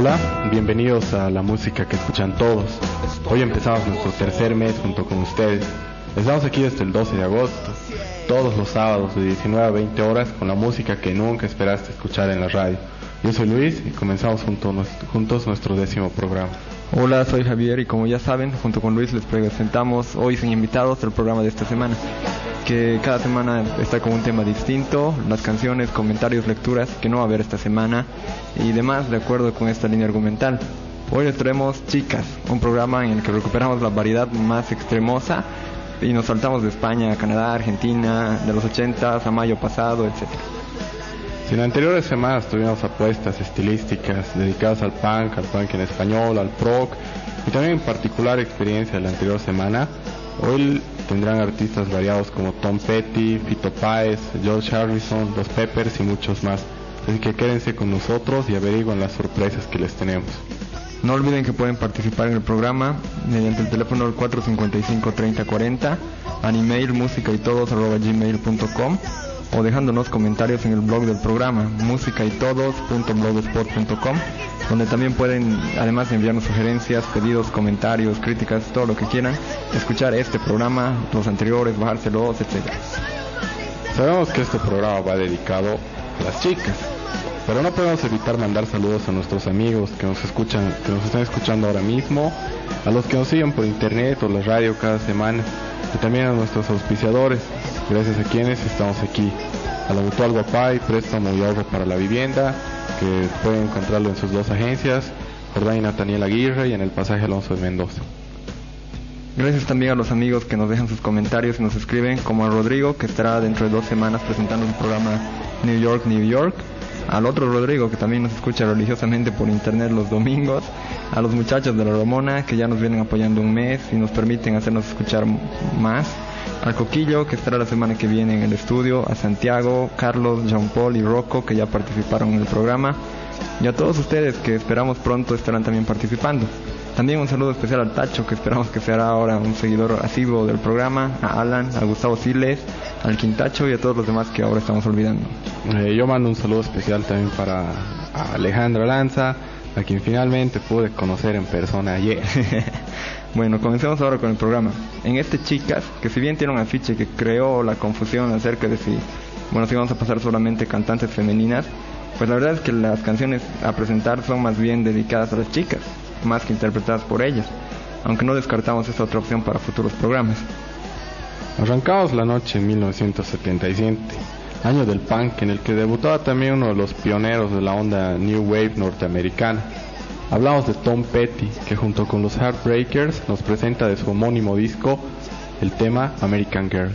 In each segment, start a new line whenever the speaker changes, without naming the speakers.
Hola, bienvenidos a la música que escuchan todos. Hoy empezamos nuestro tercer mes junto con ustedes. Estamos aquí desde el 12 de agosto, todos los sábados de 19 a 20 horas con la música que nunca esperaste escuchar en la radio. Yo soy Luis y comenzamos juntos nuestro 10º programa.
Hola, soy Javier y como ya saben, junto con Luis les presentamos hoy sin invitados el programa de esta semana, que cada semana está con un tema distinto, las canciones, comentarios, lecturas que no va a haber esta semana y demás de acuerdo con esta línea argumental. Hoy les traemos Chicas, un programa en el que recuperamos la variedad más extremosa y nos saltamos de España a Canadá, Argentina, de los 80s a mayo pasado, etc.
Si en anteriores semanas tuvimos apuestas estilísticas dedicadas al punk en español, al prog y también en particular experiencia de la anterior semana, hoy tendrán artistas variados como Tom Petty, Fito Páez, George Harrison, Los Peppers y muchos más. Así que quédense con nosotros y averigüen las sorpresas que les tenemos.
No olviden que pueden participar en el programa mediante el teléfono del 455-3040, al email musicaytodos@gmail.com o dejándonos comentarios en el blog del programa musicaytodos.blogspot.com, donde también pueden además enviarnos sugerencias, pedidos, comentarios, críticas, todo lo que quieran, escuchar este programa, los anteriores, bajárselos, etc.
Sabemos que este programa va dedicado a las chicas, pero no podemos evitar mandar saludos a nuestros amigos que nos están escuchando ahora mismo, a los que nos siguen por internet o la radio cada semana, y también a nuestros auspiciadores, gracias a quienes estamos aquí, a la Mutual Guapay, préstamo y ahorro para la vivienda, que pueden encontrarlo en sus dos agencias, Jordán y Nathaniel Aguirre, y en el pasaje Alonso de Mendoza.
Gracias también a los amigos que nos dejan sus comentarios y nos escriben, como a Rodrigo, que estará dentro de 2 semanas presentando su programa New York, New York, al otro Rodrigo, que también nos escucha religiosamente por internet los domingos, a los muchachos de la Ramona, que ya nos vienen apoyando un mes y nos permiten hacernos escuchar más, al Coquillo, que estará la semana que viene en el estudio, a Santiago, Carlos, Jean Paul y Rocco, que ya participaron en el programa, y a todos ustedes que esperamos pronto estarán también participando. También un saludo especial al Tacho, que esperamos que será ahora un seguidor asiduo del programa, a Alan, a Gustavo Siles, al Quintacho y a todos los demás que ahora estamos olvidando.
Yo mando un saludo especial también para Alejandra Lanza, a quien finalmente pude conocer en persona ayer.
Bueno, comencemos ahora con el programa. En este Chicas, que si bien tiene un afiche que creó la confusión acerca de si vamos a pasar solamente cantantes femeninas, pues la verdad es que las canciones a presentar son más bien dedicadas a las chicas, más que interpretadas por ellas, aunque no descartamos esta otra opción para futuros programas.
Arrancamos la noche en 1977, año del punk, en el que debutaba también uno de los pioneros de la onda New Wave norteamericana. Hablamos de Tom Petty, que junto con los Heartbreakers nos presenta de su homónimo disco el tema American Girl.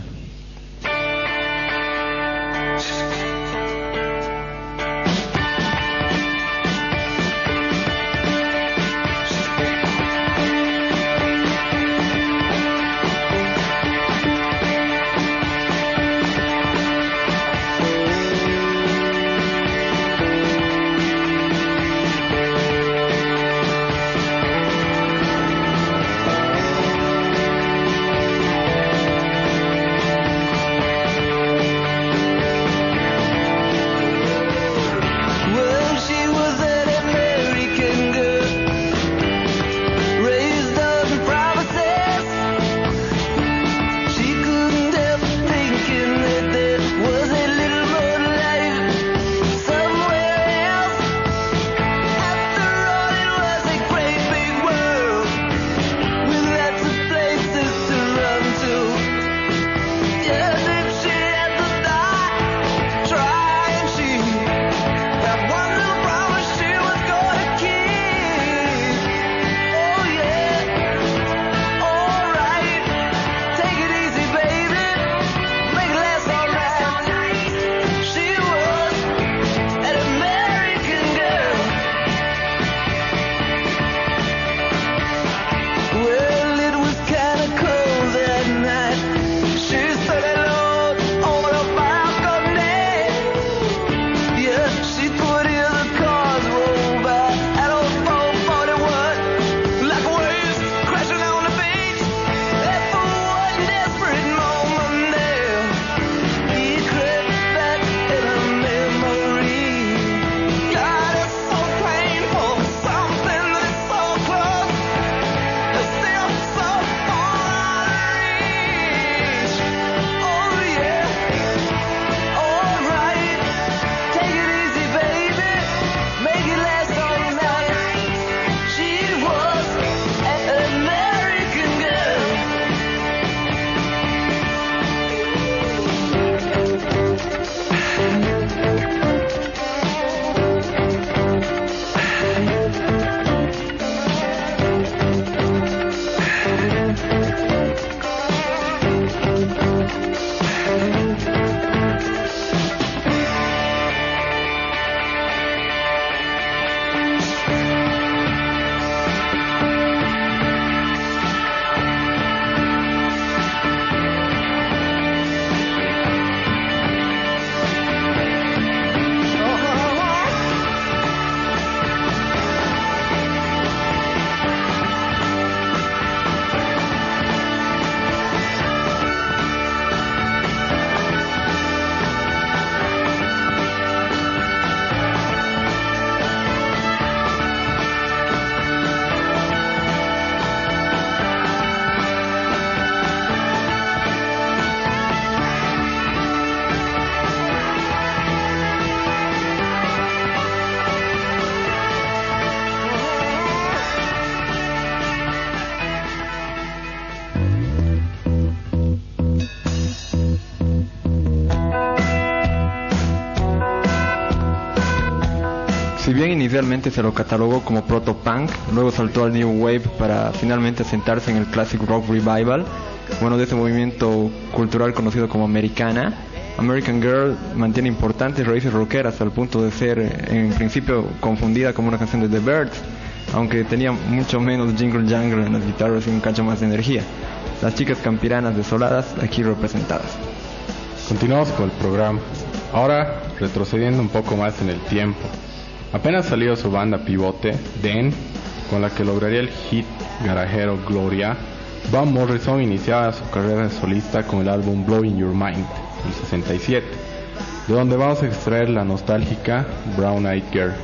Si bien inicialmente se lo catalogó como proto-punk, luego saltó al New Wave para finalmente asentarse en el Classic Rock Revival, bueno, de ese movimiento cultural conocido como Americana. American Girl mantiene importantes raíces rockeras al punto de ser en principio confundida como una canción de The Byrds, aunque tenía mucho menos jingle jangle en las guitarras y un cacho más de energía. Las chicas campiranas desoladas aquí representadas.
Continuamos con el programa. Ahora retrocediendo un poco más en el tiempo. Apenas salió su banda pivote, Den, con la que lograría el hit garajero Gloria, Van Morrison iniciaba su carrera de solista con el álbum Blowing Your Mind, el 67, de donde vamos a extraer la nostálgica Brown Eyed Girl.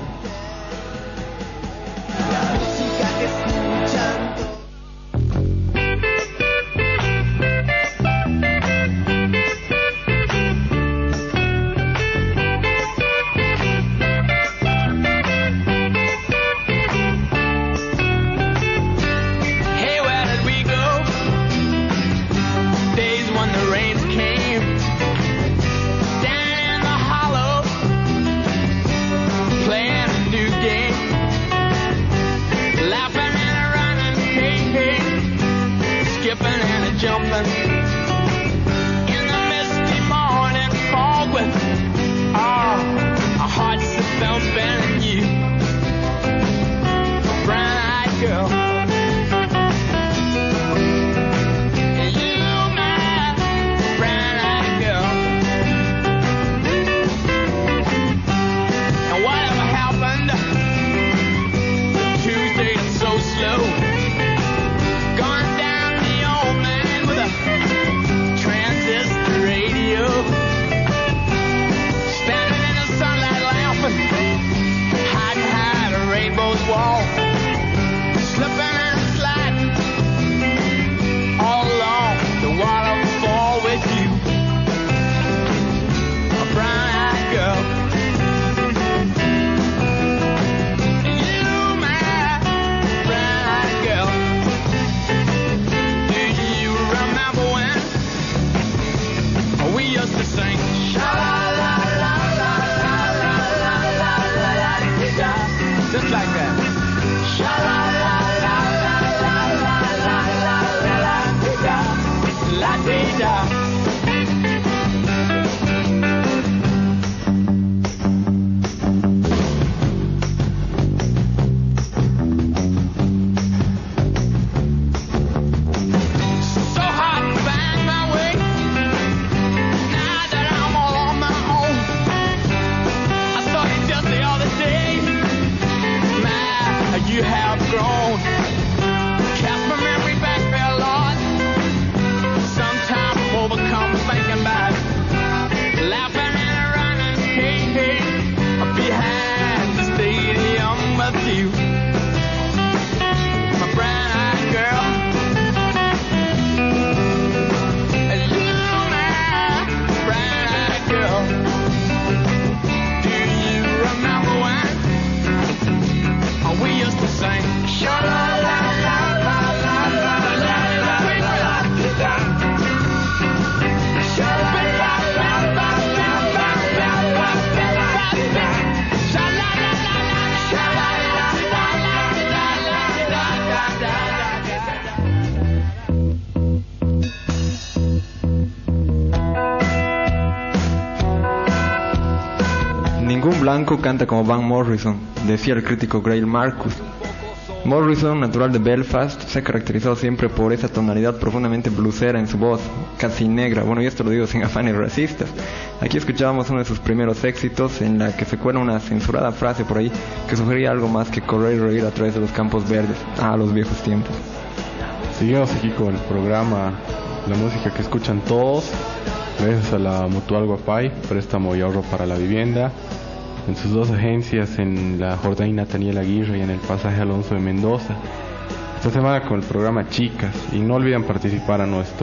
Ningún blanco canta como Van Morrison, decía el crítico Grail Marcus. Morrison, natural de Belfast, se ha caracterizado siempre por esa tonalidad profundamente bluesera en su voz, casi negra. Bueno, y esto lo digo sin afanes racistas. Aquí escuchábamos uno de sus primeros éxitos en la que se cuela una censurada frase por ahí que sugería algo más que correr y reír a través de los campos verdes. Los viejos tiempos.
Seguimos aquí con el programa, la música que escuchan todos, gracias a la Mutual Guapay, préstamo y ahorro para la vivienda, en sus dos agencias, en la Jordán Nathaniel Aguirre y en el Pasaje Alonso de Mendoza. Esta semana con el programa Chicas, y no olviden participar a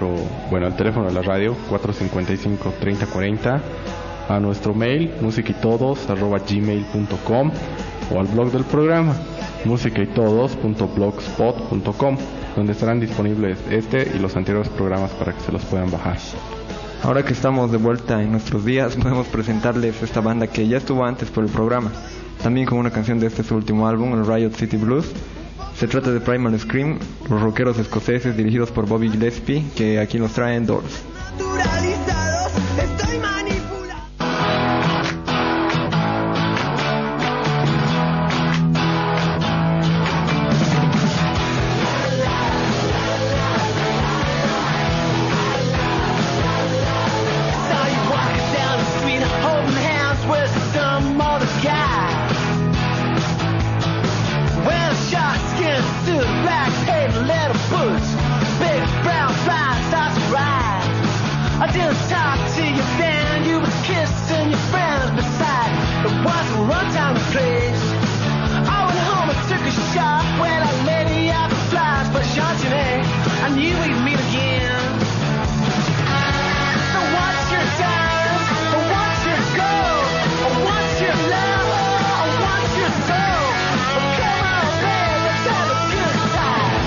al teléfono de la radio 455-3040, a nuestro mail musicaytodos@gmail.com o al blog del programa musicaytodos.blogspot.com, donde estarán disponibles este y los anteriores programas para que se los puedan bajar.
Ahora que estamos de vuelta en nuestros días, podemos presentarles esta banda que ya estuvo antes por el programa. también con una canción de su último álbum, el Riot City Blues. Se trata de Primal Scream, los rockeros escoceses dirigidos por Bobby Gillespie, que aquí nos traen Doors.
Estoy manipulado. Saw you walking down the street, holding hands with some other guy. Wearing short skin suit, black patent leather boots, big brown fly starts to ride. I didn't talk to you then, you were kissing your friends beside. It wasn't runtime place. I went home and took a shot when I lady out the flies, but Chantilly, I knew we'd meet again. So what's your time? What's your goal? What's your love? What's your soul? Come on, babe, let's have a good time.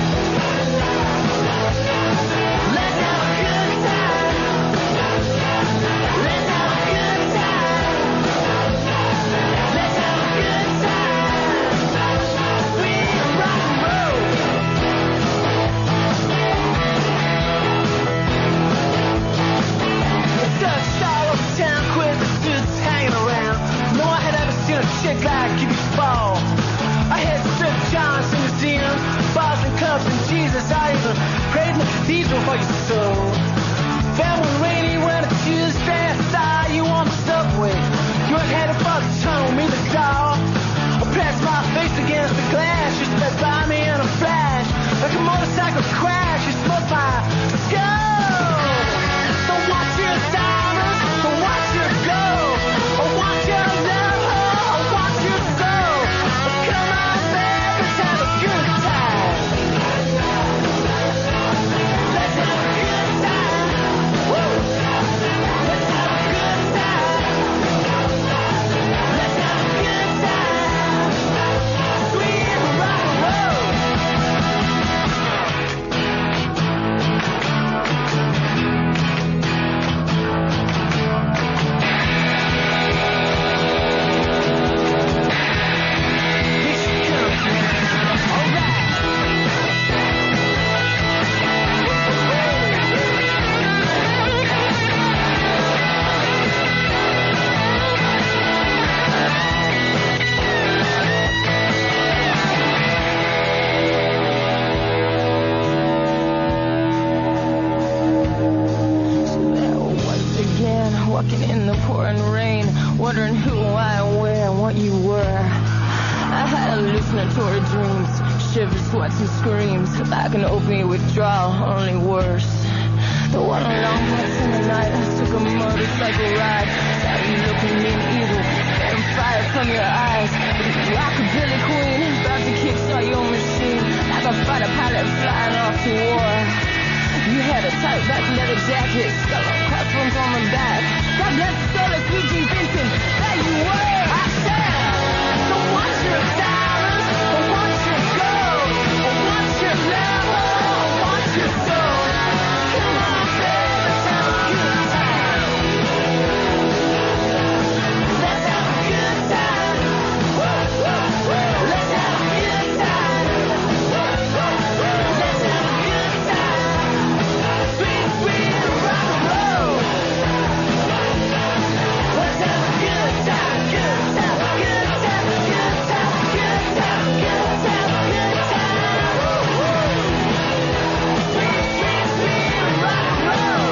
Let's have a good time. Let's have a good time. Let's have a good time. Sweet rock and roll. Dust all over town, quiz the dudes hanging around. No, I had ever seen a chick like you before. I had St. John's in museums, bars and clubs and Jesus. I even prayed in the cathedral for your soul. Then one rainy winter Tuesday, I saw you on the subway. You were headed for the tunnel, me the door. I pressed my face against the glass. You sped by me in a flash, like a motorcycle crash. You smoked my skull. So what's your diamonds? So what's your gold? Or what's your love? Or what's your soul? Come on, babe, let's have a good time. Let's have a good time. Woo! Let's have a good time. Let's have a good time. Sweet rock and roll. Here she comes now. All right. Once again, walking in the pouring rain, wondering who I am, where, and what you were. I had hallucinatory dreams, shivers, sweats, and screams, like an opiate withdrawal, only worse. The one long nights in the night, I took a motorcycle ride, saw you looking mean evil, and fire from your eyes. Rockabilly queen, about to kickstart your machine, like a fighter pilot flying off to war. You had a tight back leather jacket, skull on crossbones on the back. God bless the soul of sweet Jean Vincent, there you were. I said, so what's your diamonds? Or what's your gold? Or what's your love? Or what's your soul? Come on, babe, let's have a good time. Let's have a good time. Woo, woo, woo. Let's have a good time. Let's have a good time. Sweet, sweet rock and roll. Let's have a good time, good time, good time, good time, good time, good time, good time. Woo, woo. Sweet, sweet, sweet rock and roll.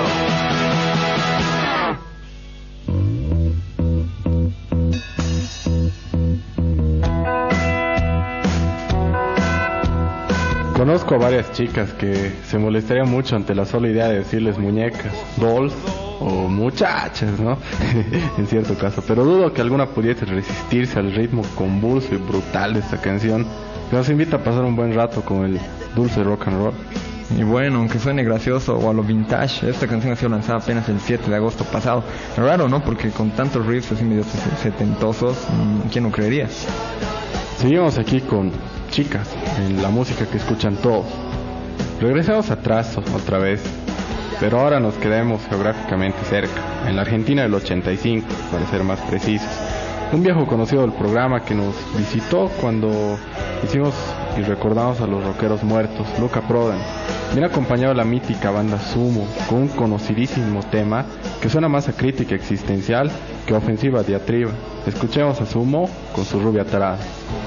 Conozco a varias chicas que se molestarían mucho ante la sola idea de decirles muñecas, dolls o muchachas, ¿no? En cierto caso, pero dudo que alguna pudiese resistirse al ritmo convulso y brutal de esta canción, que nos invita a pasar un buen rato con el dulce rock and roll.
Y bueno, aunque suene gracioso o a lo vintage, esta canción ha sido lanzada apenas el 7 de agosto pasado. Raro, ¿no? Porque con tantos riffs así medio setentosos, ¿quién no creería?
Seguimos aquí con chicas, en la música que escuchan todos. Regresamos atrás otra vez, pero ahora nos quedamos geográficamente cerca, en la Argentina del 85, para ser más precisos. un viejo conocido del programa que nos visitó cuando hicimos y recordamos a los rockeros muertos, Luca Prodan. Viene acompañado de la mítica banda Sumo, con un conocidísimo tema que suena más a crítica existencial que a ofensiva diatriba. Escuchemos a Sumo con su rubia tarada.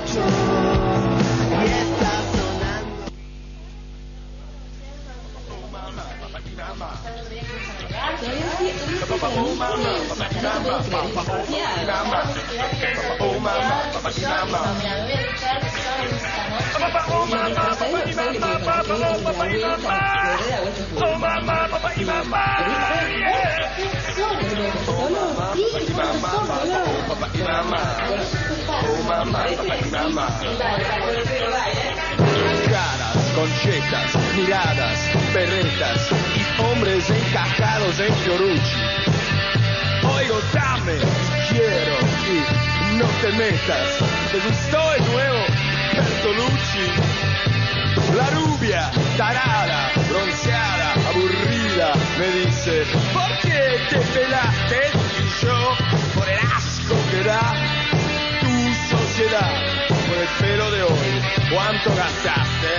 Caras, conchetas, miradas, perretas y hombres encajados en Fiorucci. Oigo, dame, quiero y no te metas. ¿Te gustó el nuevo Bertolucci? La rubia, tarada, bronceada, aburrida, me dice: ¿por qué te pelaste? Y yo, por el asco que da tu sociedad, por el pelo de hoy, ¿cuánto gastaste?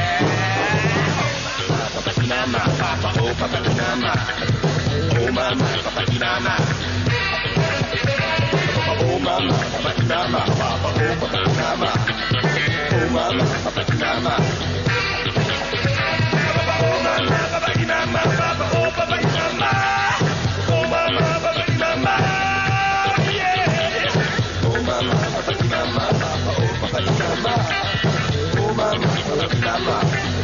Papinama, papa, oh papinama, oh mamá, papinama, oh mamá, papinama, papa, oh papinama, oh mamá, papinama, oh mamá, papinama, papa, oh papinama, oh mamá, papinama, yeah, oh mamá, papinama, papa, oh papinama, oh mamá, papinama.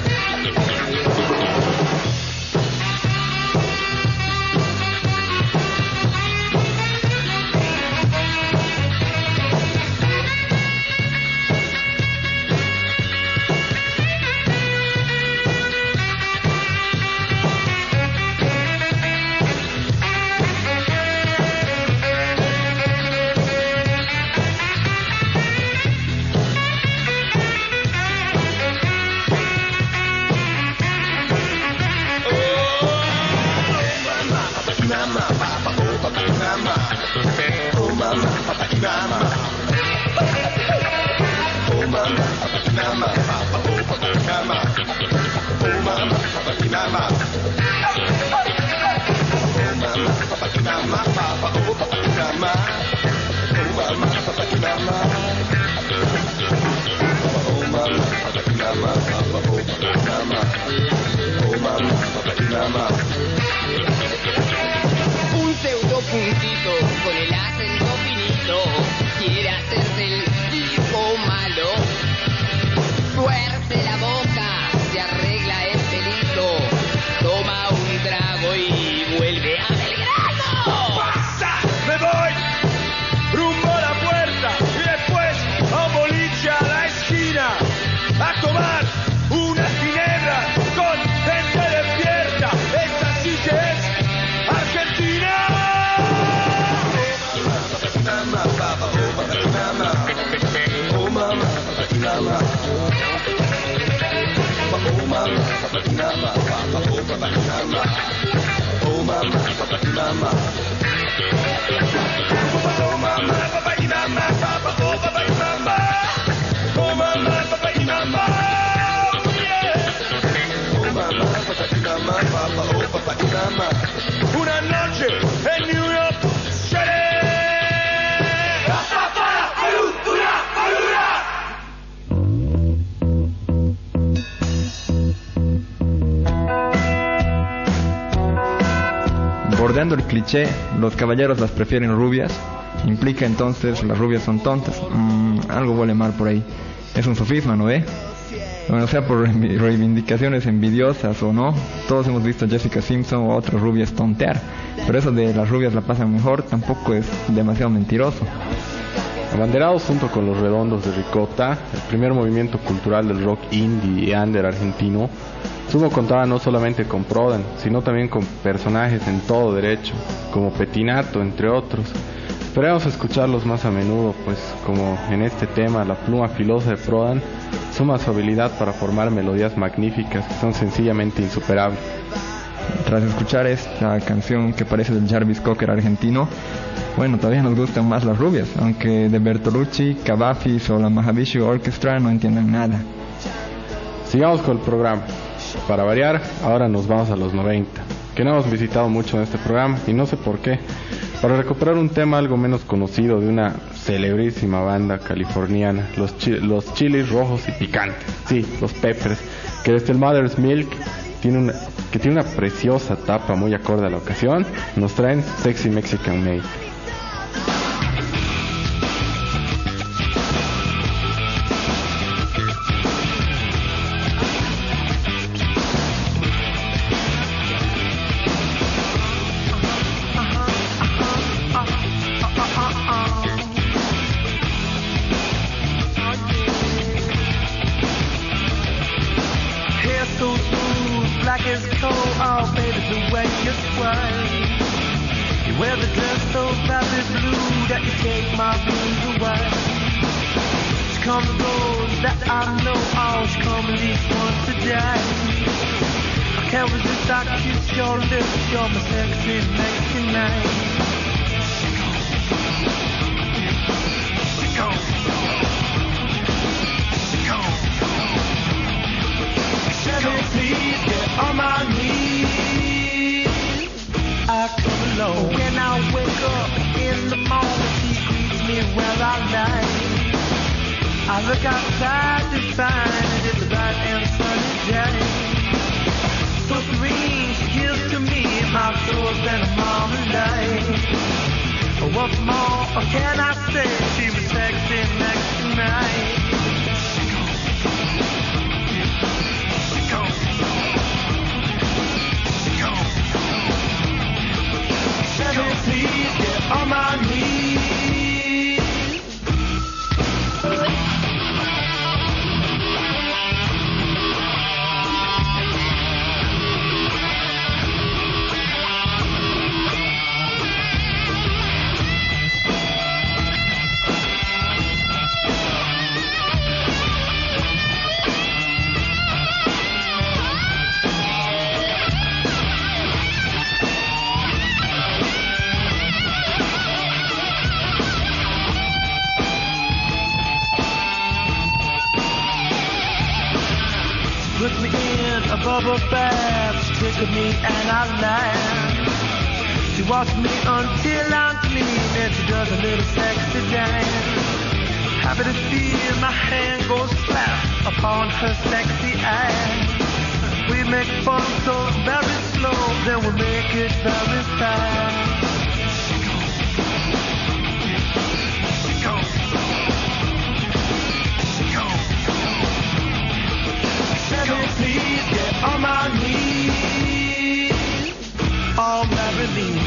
Un pseudo puntito con el acento finito quiere hacerse el tipo malo. Tuerce la boca, se arregla el pelito, toma un trago y vuelve a Belgrano.
¡Pasa! ¡Me voy! Rumbo a la puerta y después a un boliche a la esquina a tomar una ginebra con gente despierta. Esta sí que es Argentina. Una noche en New York City.
Bordeando el cliché, los caballeros las prefieren rubias, implica entonces las rubias son tontas. Algo huele mal por ahí. Es un sofisma, ¿no ve? Bueno, sea por reivindicaciones envidiosas o no, todos hemos visto a Jessica Simpson o a otras rubias tontear, pero eso de las rubias la pasan mejor tampoco es demasiado mentiroso.
Abanderados junto con los Redondos de Ricota, el primer movimiento cultural del rock indie y under argentino, Sumo contaba no solamente con Prodan, sino también con personajes en todo derecho, como Petinato, entre otros. Esperemos escucharlos más a menudo, pues como en este tema, la pluma filosa de Prodan suma su habilidad para formar melodías magníficas que son sencillamente insuperables.
Tras escuchar esta canción que parece del Jarvis Cocker argentino, Bueno, todavía nos gustan más las rubias, aunque de Bertolucci, Cavafis o la Mahavishnu Orchestra no entiendan nada.
Sigamos con el programa. Para variar, ahora nos vamos a los 90, que no hemos visitado mucho en este programa y no sé por qué. Para recuperar un tema algo menos conocido de una celebrísima banda californiana, los chilis rojos y picantes, sí, los Peppers, que desde el Mother's Milk tiene una preciosa tapa muy acorde a la ocasión, nos traen Sexy Mexican Maid.
Put me in a bubble bath, she tickled me and I laughed. She washes me until I'm clean and she does a little sexy dance. Happy to feel my hand go slap upon her sexy ass. We make fun so very slow, then we make it very fast. Please get on my knees, all marry me.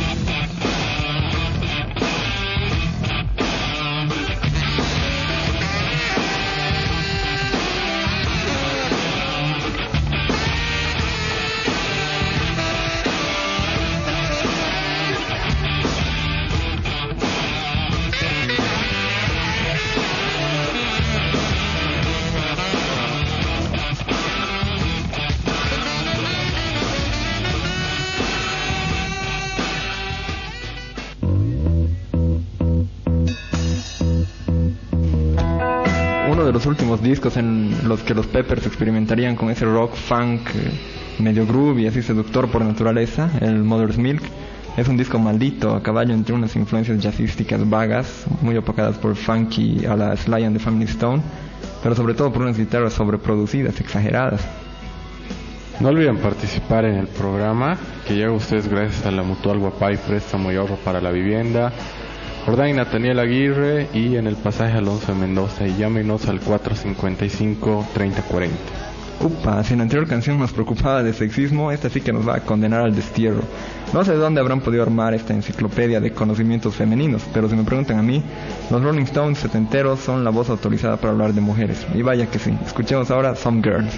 Uno de los últimos discos en los que los Peppers experimentarían con ese rock funk medio groovy, así seductor por naturaleza, el Mother's Milk, es un disco maldito, a caballo entre unas influencias jazzísticas vagas, muy opacadas por funky a la Sly and the Family Stone, pero sobre todo por unas guitarras sobreproducidas, exageradas.
No olviden participar en el programa que llega a ustedes gracias a la Mutual Guapay Préstamo y Ahorro para la Vivienda, Jordán y Nataniel Aguirre, y en el pasaje Alonso de Mendoza, y llámenos al 455-3040.
Upa, si en la anterior canción nos preocupaba de sexismo, esta sí que nos va a condenar al destierro. No sé de dónde habrán podido armar esta enciclopedia de conocimientos femeninos, pero si me preguntan a mí, los Rolling Stones setenteros son la voz autorizada para hablar de mujeres. Y vaya que sí. Escuchemos ahora Some Girls.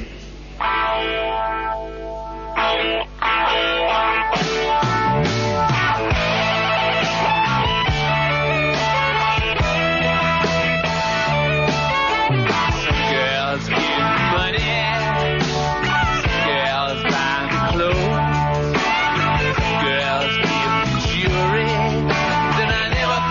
Girls give jewelry that I never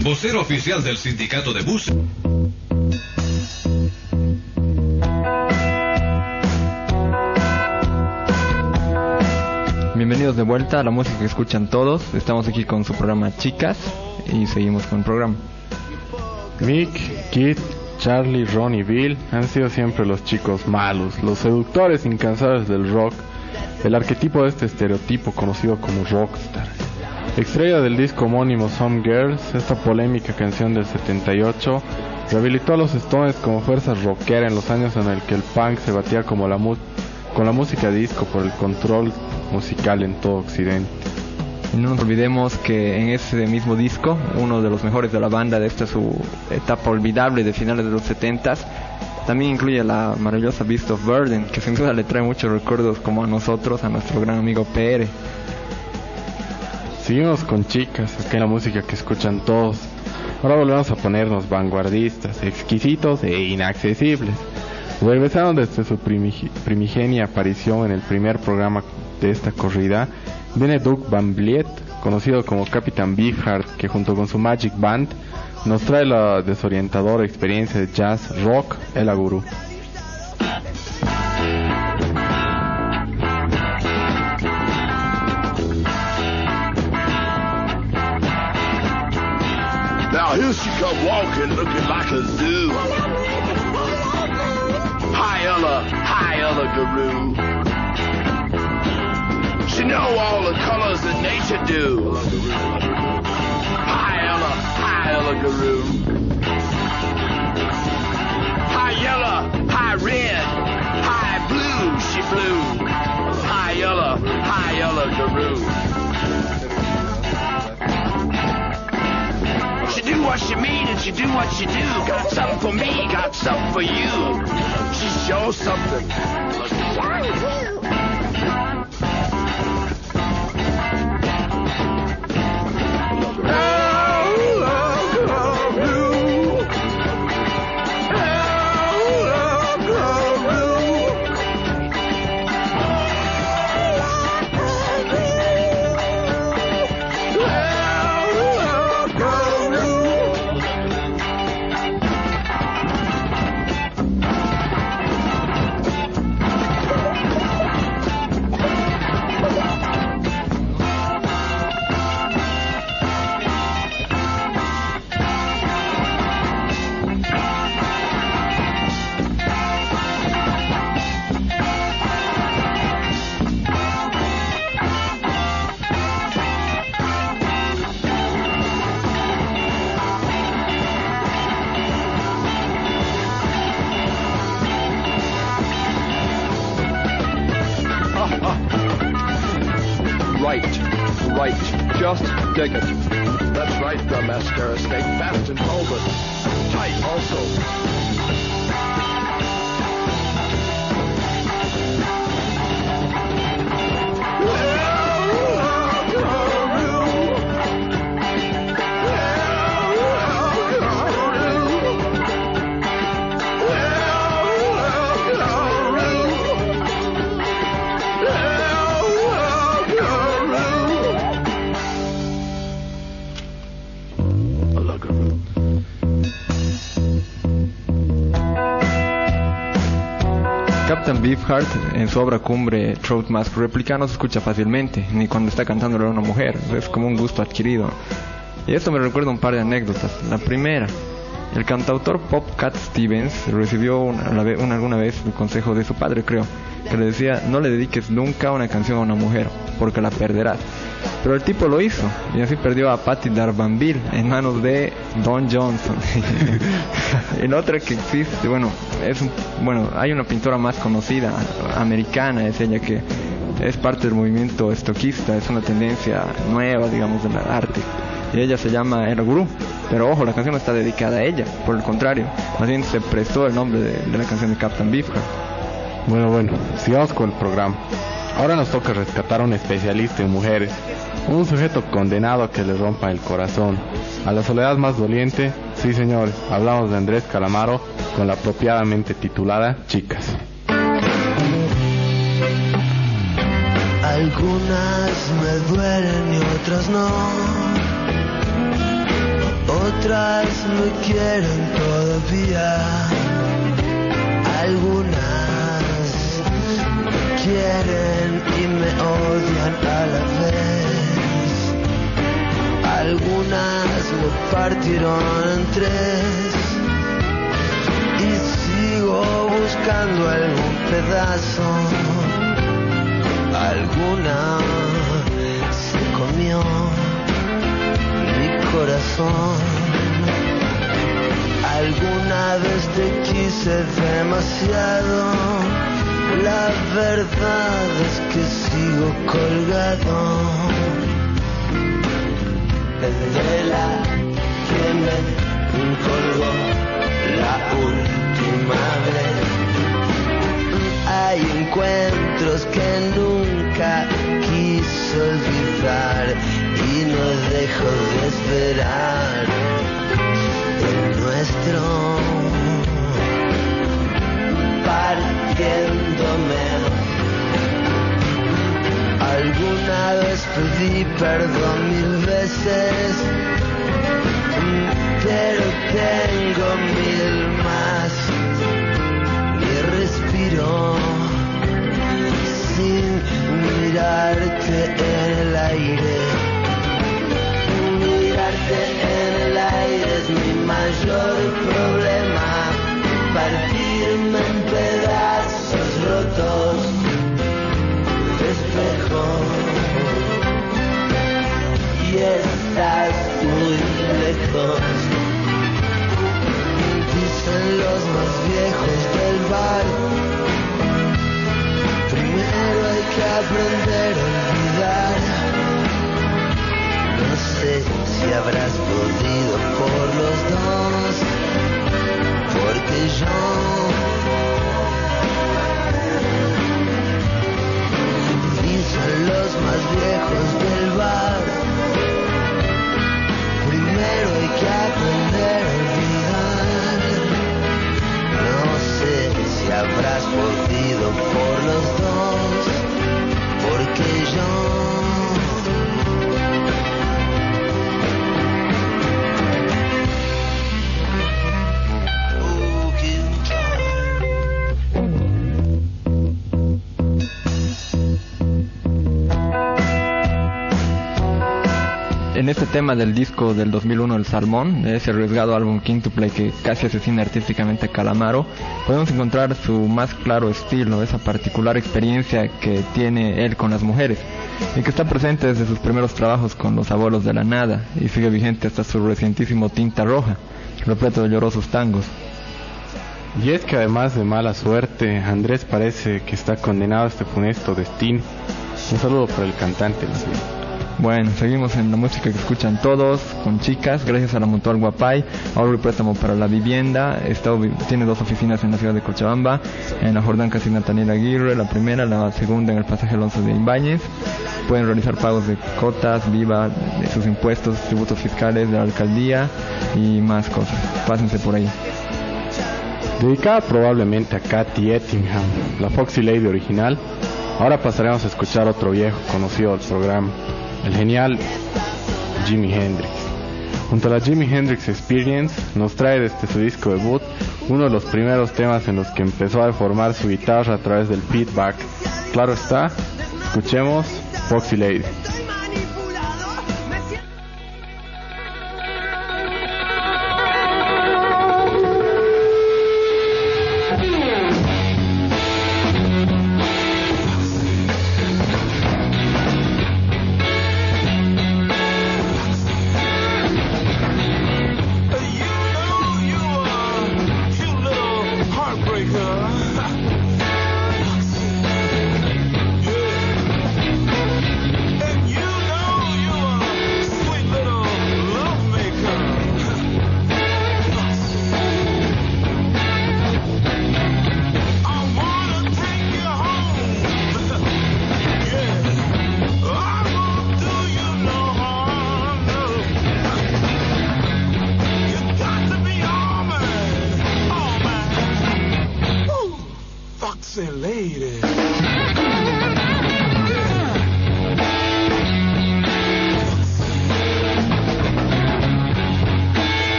vocero oficial del sindicato de buses.
Bienvenidos de vuelta a la música que escuchan todos. Estamos aquí con su programa Chicas y seguimos con el programa.
Mick, Kit, Charlie, Ron y Bill han sido siempre los chicos malos, los seductores incansables del rock, el arquetipo de este estereotipo conocido como rockstar. Estrella del disco homónimo Some Girls, esta polémica canción del 78 rehabilitó a los Stones como fuerza rockera en los años en el que el punk se batía como con la música disco por el control musical en todo Occidente.
Y no nos olvidemos que en ese mismo disco, uno de los mejores de la banda de esta su etapa olvidable de finales de los 70s, también incluye la maravillosa Beast of Burden, que sin duda le trae muchos recuerdos como a nosotros, a nuestro gran amigo PR.
Seguimos con Chicas, aquí en la música que escuchan todos. Ahora volvemos a ponernos vanguardistas, exquisitos e inaccesibles. Regresaron desde su primigenia aparición en el primer programa de esta corrida, viene Doug Van Vliet, conocido como Captain Beefheart, que junto con su Magic Band nos trae la desorientadora experiencia de jazz rock El Gurú.
Now here she come walking, looking like a zoo. Hi Ella Guru. She know all the colors that nature do. Hi Ella Guru. Hi yellow, hi red, hi blue, she flew. Hi Ella Guru. She do what she mean and she do what she do. Got something for me, got something for you. She shows something.
Right, just dig it.
That's right, the mascara snake, fast and velvet. Tight also.
Captain Beefheart, en su obra cumbre Throat Mask Replica, no se escucha fácilmente, ni cuando está cantándole a una mujer, es como un gusto adquirido. Y esto me recuerda un par de anécdotas. La primera, el cantautor Pop Cat Stevens recibió alguna vez el consejo de su padre, creo, que le decía: no le dediques nunca una canción a una mujer, porque la perderás. Pero el tipo lo hizo, y así perdió a Patti D'Arbanville en manos de Don Johnson. En otra que existe, hay una pintora más conocida, americana, es ella, que es parte del movimiento estoquista, es una tendencia nueva, digamos, del arte. Y ella se llama El Gurú, pero ojo, la canción no está dedicada a ella, por el contrario, más bien se prestó el nombre de la canción de Captain Beefheart.
Bueno, sigamos con el programa. Ahora nos toca rescatar a un especialista en mujeres, un sujeto condenado a que le rompa el corazón, a la soledad más doliente. Sí, señores, hablamos de Andrés Calamaro con la apropiadamente titulada Chicas.
Algunas me duelen y otras no. otras me quieren todavía, algunas me quieren y me odian a la vez, algunas me partieron en tres y sigo buscando algún pedazo, alguna se comió mi corazón. Alguna vez te quise demasiado, la verdad es que sigo colgado. Desde la que me colgó la última vez, hay encuentros que nunca quise olvidar y no dejo de esperar el nuestro, partiéndome. Alguna vez pedí perdón 1000 veces, pero tengo 1000 más. Y respiro sin mirarte en el aire. Mirarte en el aire es mi mayor problema. Partirme en pedazos rotos de espejo. Y estás muy lejos. Dicen los más viejos del bar, primero hay que aprender a olvidar. No sé si habrás podido por los dos, porque yo dicen los más viejos del bar, primero hay que aprender a olvidar. No sé si habrás podido por los dos, porque yo
En este tema del disco del 2001, El Salmón, de ese arriesgado álbum Quintuple que casi asesina artísticamente a Calamaro, podemos encontrar su más claro estilo, esa particular experiencia que tiene él con las mujeres y que está presente desde sus primeros trabajos con Los Abuelos de la Nada y sigue vigente hasta su recientísimo Tinta Roja, repleto de llorosos tangos.
Y es que además de mala suerte, Andrés parece que está condenado a este funesto destino. Un saludo para el cantante, más bien.
Bueno, seguimos en la música que escuchan todos, con chicas, gracias a la Mutual Guapay, ahorro y préstamo para la vivienda. Tiene 2 oficinas en la ciudad de Cochabamba, en la Jordán Casi Nathaniel Aguirre, la primera, la segunda en el pasaje Alonso de Ibáñez. Pueden realizar pagos de cotas, viva, de sus impuestos, tributos fiscales de la alcaldía y más cosas. Pásense por ahí.
Dedicada probablemente a Katy Ettingham, la Foxy Lady original, ahora pasaremos a escuchar otro viejo conocido del programa, el genial Jimi Hendrix. Junto a la Jimi Hendrix Experience nos trae desde su disco debut uno de los primeros temas en los que empezó a deformar su guitarra a través del feedback. Claro está, escuchemos Foxy Lady.
Yeah.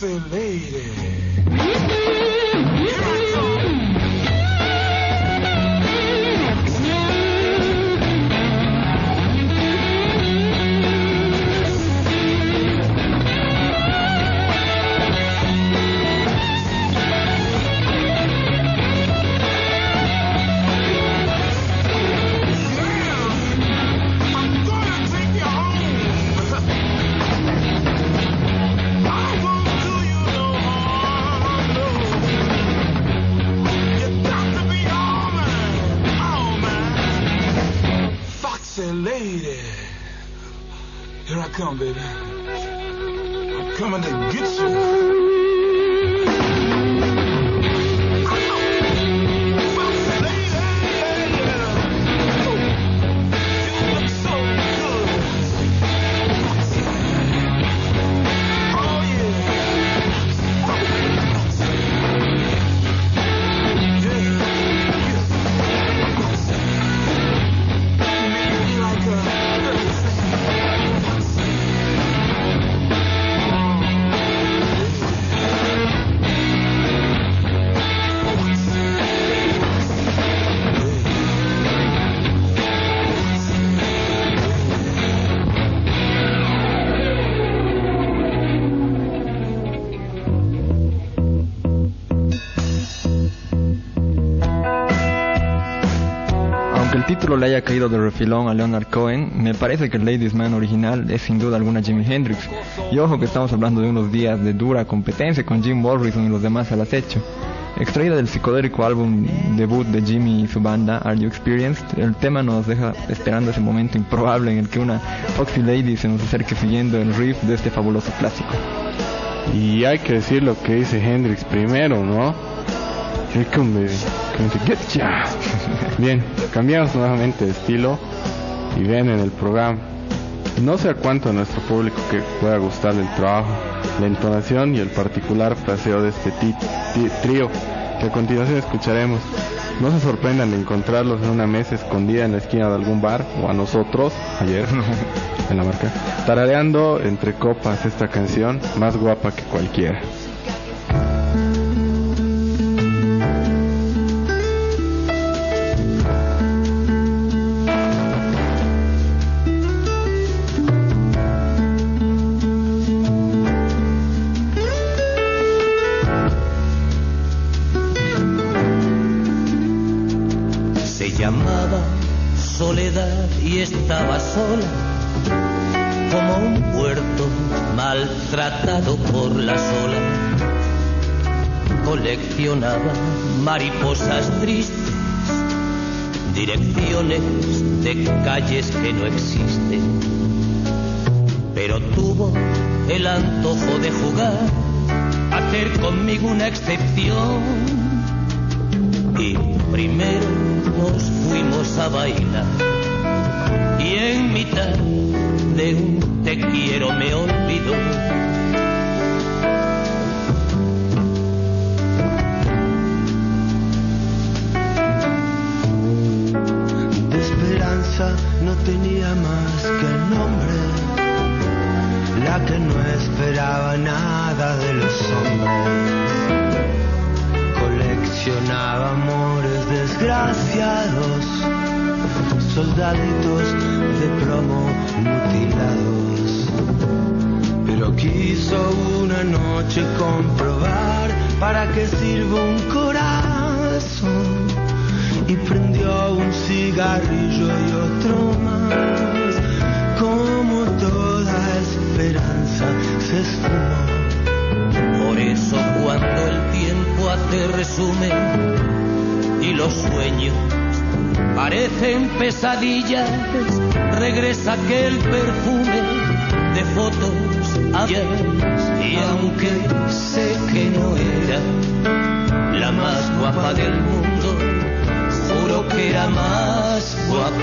Foxy lady. Here I come. Lady, here I come, baby. I'm coming to get you.
El título le haya caído de refilón a Leonard Cohen, me parece que el Ladies Man original es sin duda alguna Jimi Hendrix. Y ojo que estamos hablando de unos días de dura competencia con Jim Morrison y los demás al acecho. Extraída del psicodélico álbum debut de Jimmy y su banda, Are You Experienced, el tema nos deja esperando ese momento improbable en el que una Foxy Lady se nos acerque siguiendo el riff de este fabuloso clásico.
Y hay que decir lo que dice Hendrix primero, ¿no? Here come baby, coming to get ya. Bien, cambiamos nuevamente de estilo y ven en el programa. No sé a cuánto a nuestro público que pueda gustarle el trabajo, la entonación y el particular fraseo de este trío que a continuación escucharemos. No se sorprendan de encontrarlos en una mesa escondida en la esquina de algún bar, o a nosotros, ayer, en la marca, tarareando entre copas esta canción más guapa que cualquiera.
Soledad y estaba sola como un puerto maltratado por las olas. Coleccionaba mariposas tristes, direcciones de calles que no existen, pero tuvo el antojo de jugar, hacer conmigo una excepción. Y primero nos fuimos a bailar y en mitad de un te quiero me olvidó.
De esperanza no tenía más que el nombre, la que no esperaba nada de los hombres. Coleccionaba amores desgraciados, soldaditos de plomo mutilados. Pero quiso una noche comprobar para qué sirve un corazón y prendió un cigarrillo y otro más. Como toda esperanza se esfumó.
Por eso cuando el tiempo hace resumen y los sueños parecen pesadillas, regresa aquel perfume de fotos ayer. Y aunque sé que no era la más guapa del mundo, juro que era más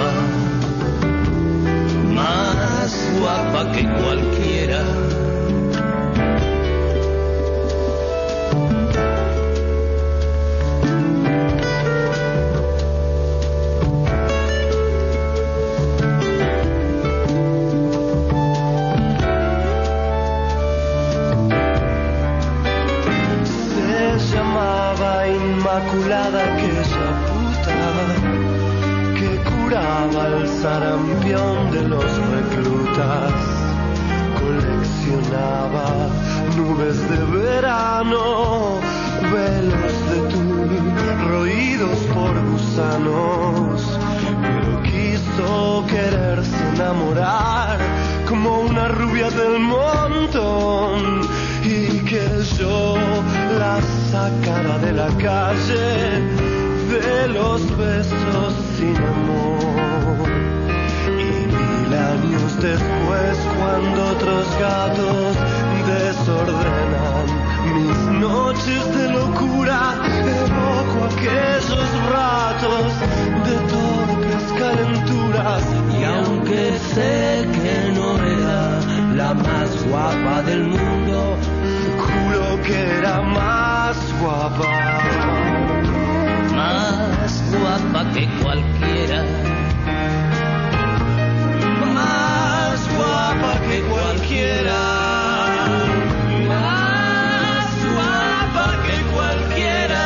guapa que cualquiera.
inmaculada aquella puta que curaba el sarampión de los reclutas. Coleccionaba nubes de verano, velos de tul roídos por gusanos, pero quiso quererse enamorar como una rubia del montón y que yo la sacara de la calle de los besos sin amor. Y 1000 años después, cuando otros gatos desordenan mis noches de locura, evoco aquellos ratos de torpes calenturas.
Y aunque sé que no era la más guapa del mundo,
juro que era más guapa.
Más guapa que cualquiera.
Más guapa que cualquiera. Más guapa que cualquiera.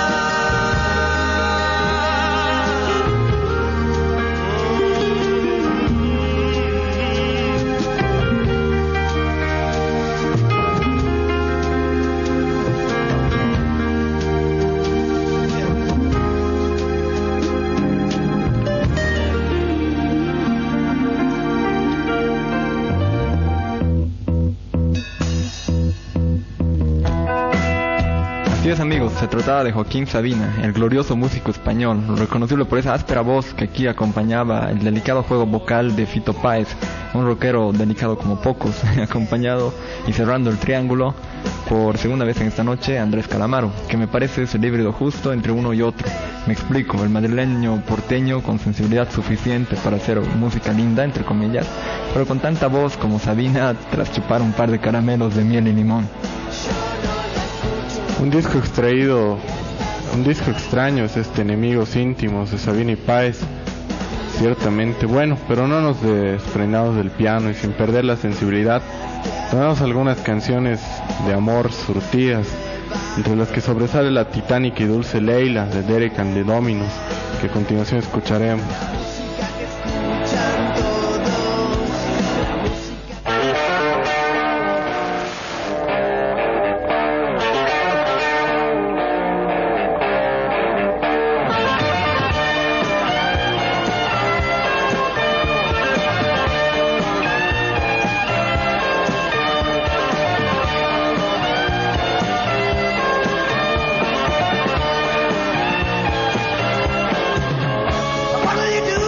Así es, amigos, se trataba de Joaquín Sabina, el glorioso músico español, reconocible por esa áspera voz que aquí acompañaba el delicado juego vocal de Fito Páez, un rockero delicado como pocos, acompañado y cerrando el triángulo por segunda vez en esta noche Andrés Calamaro, que me parece es el híbrido justo entre uno y otro. Me explico, el madrileño porteño con sensibilidad suficiente para hacer música linda, entre comillas, pero con tanta voz como Sabina tras chupar un par de caramelos de miel y limón.
Un disco extraño es este Enemigos Íntimos de Sabina y Páez. Ciertamente bueno, pero no nos desprendamos del piano y sin perder la sensibilidad, tenemos algunas canciones de amor surtidas, entre las que sobresale la titánica y dulce Leila de Derek and the Dominos, que a continuación escucharemos.
What will you do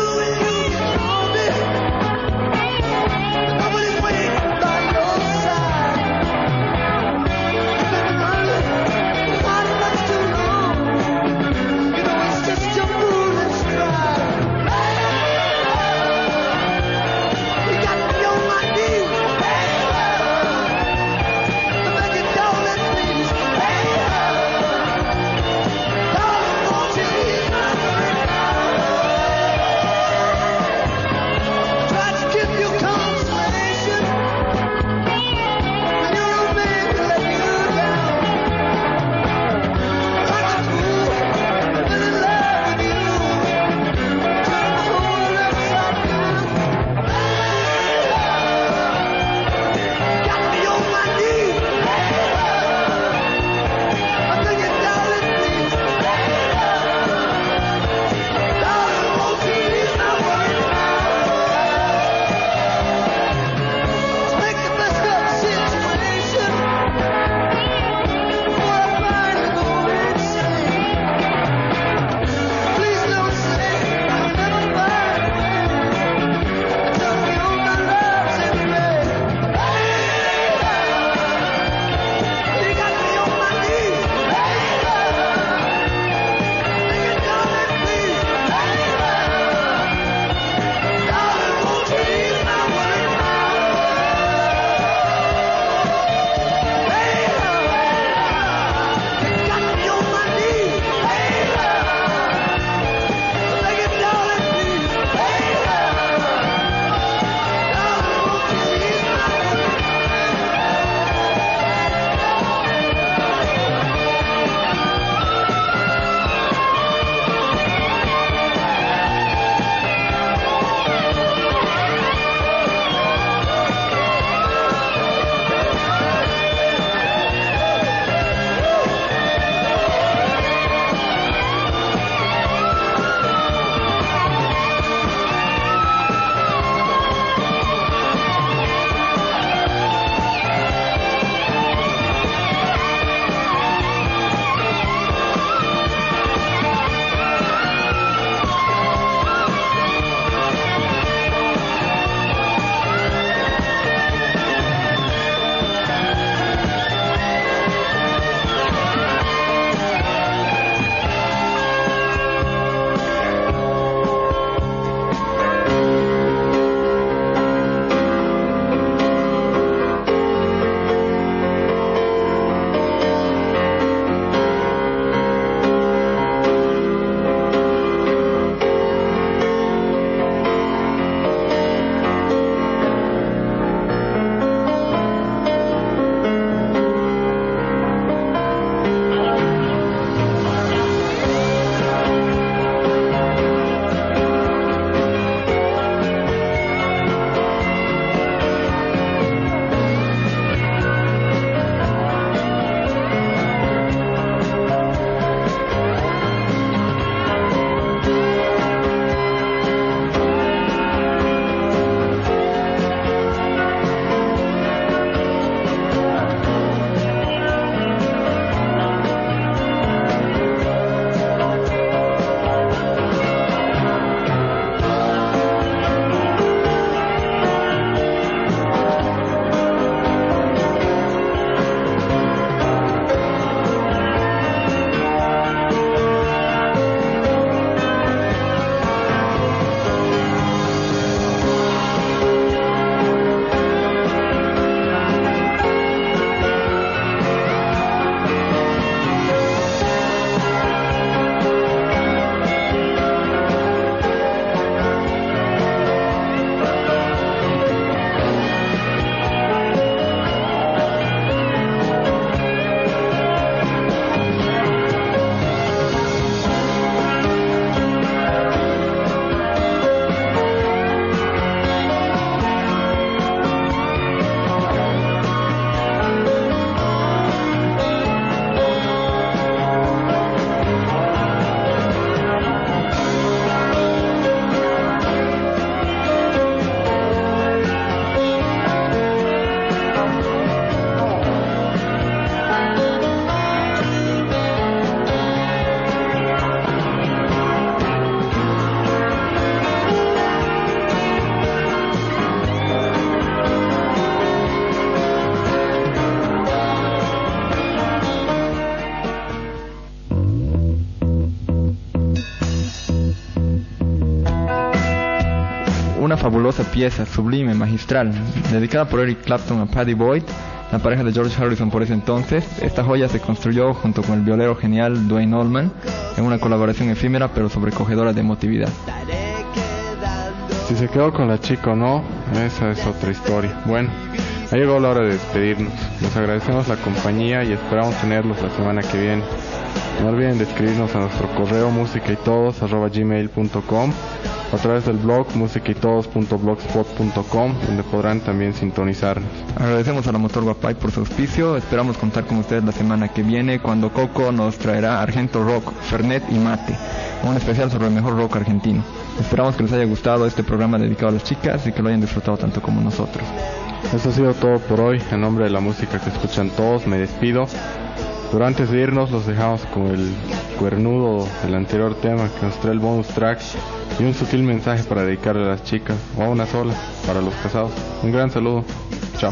una fabulosa pieza, sublime, magistral, dedicada por Eric Clapton a Pattie Boyd, la pareja de George Harrison por ese entonces. Esta joya se construyó junto con el violero genial Duane Allman en una colaboración efímera pero sobrecogedora de emotividad.
Si se quedó con la chica o no, esa es otra historia. Bueno, ha llegado la hora de despedirnos. Les agradecemos la compañía y esperamos tenerlos la semana que viene. No olviden de escribirnos a nuestro correo musicaytodos@gmail.com o a través del blog musicaytodos.blogspot.com, donde podrán también sintonizarnos.
Agradecemos a la Motor Guapay por su auspicio. Esperamos contar con ustedes la semana que viene, cuando Coco nos traerá Argento Rock, Fernet y Mate, un especial sobre el mejor rock argentino. Esperamos que les haya gustado este programa dedicado a las chicas y que lo hayan disfrutado tanto como nosotros.
Esto ha sido todo por hoy. En nombre de la música que escuchan todos, me despido. Pero antes de irnos, los dejamos con el cuernudo del anterior tema que nos trae el bonus track y un sutil mensaje para dedicarle a las chicas, o a una sola, para los casados. Un gran saludo. Chao.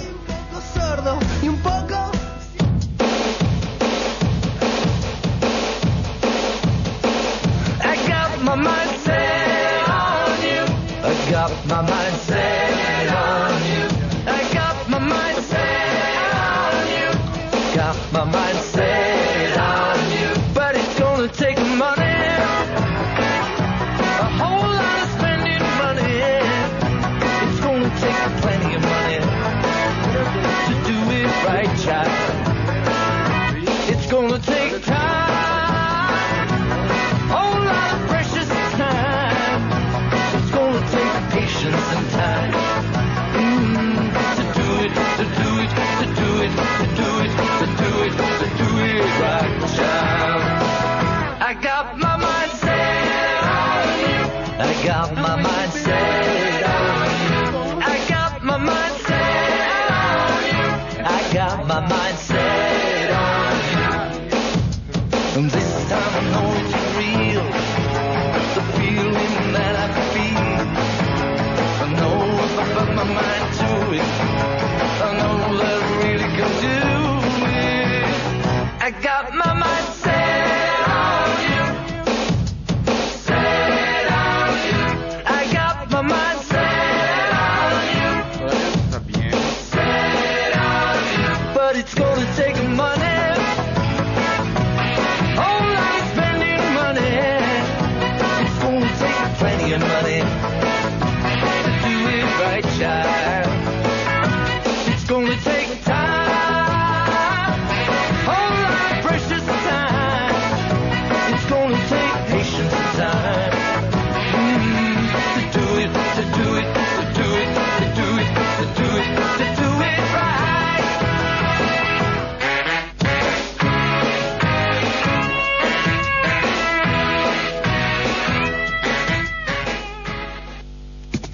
My mind set on you. I got my mind set on you. I got my mind set on you. Got my mind set on you. But it's gonna take money, a whole lot of spending money. It's gonna take plenty of money to do it right, child. It's gonna take time. And time to do it right, child. I got my mind set on you. I got my mind set on you. I got my mind set on you. I got my mind set on you. And this time I know it's real. The feeling that I feel. I know if I put my mind to it, I know that I really can do it. I got my mind set on you, set on you. I got my mind set on you, set on you. But it's gonna take money.